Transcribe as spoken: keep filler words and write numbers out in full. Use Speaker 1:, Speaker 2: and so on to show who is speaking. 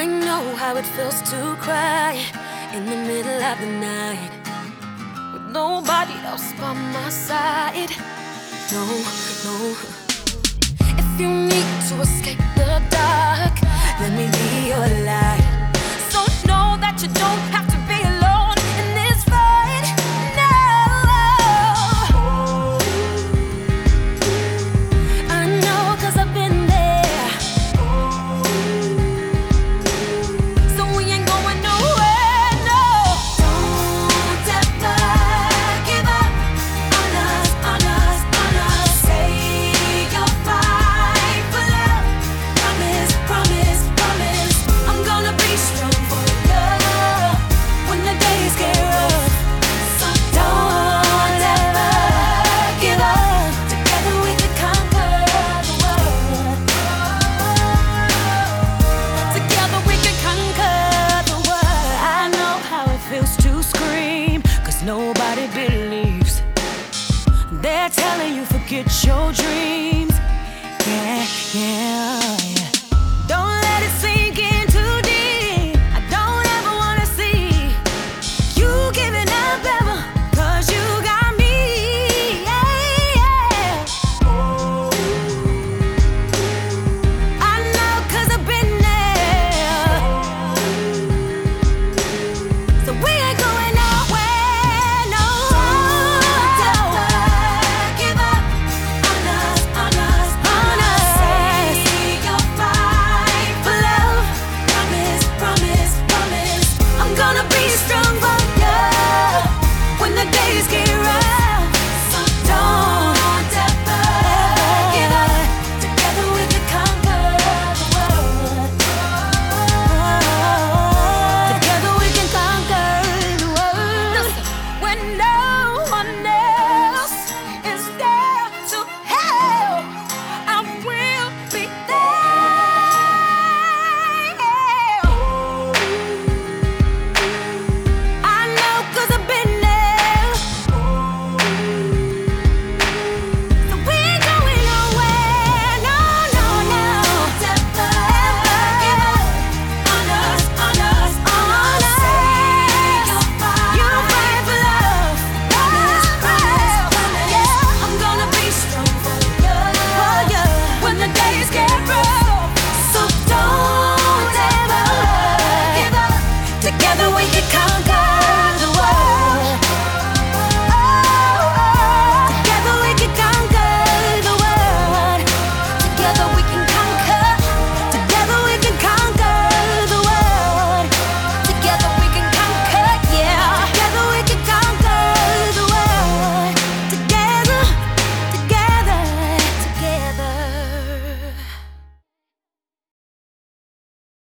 Speaker 1: know how it feels to cry in the middle of the night with nobody else by my side. No, no. If you need to escape the dark, let me be your light. So know that you don't have to be alone in this fight. No, I know 'cause I've been there. So we ain't going nowhere, no. Don't ever give up on us, on us, on us. Say you'll fight for love. Promise, promise, promise. I'm gonna be strong for love when the days get rough. So don't ever give up. Together we can conquer the world. Together we can conquer the world. I know how it feels to scream, 'cause nobody believes. They're telling you forget your dreams. Yeah, yeah, yeah. Don't let it sink in too deep. I don't ever wanna see you giving up ever, 'cause you got me. Yeah, yeah. I know 'cause I've been there. So we ain't going nowhere, no. Don't ever give up on us, on us, on us. Say you'll fight for love. Promise, promise, promise. I'm gonna be strong for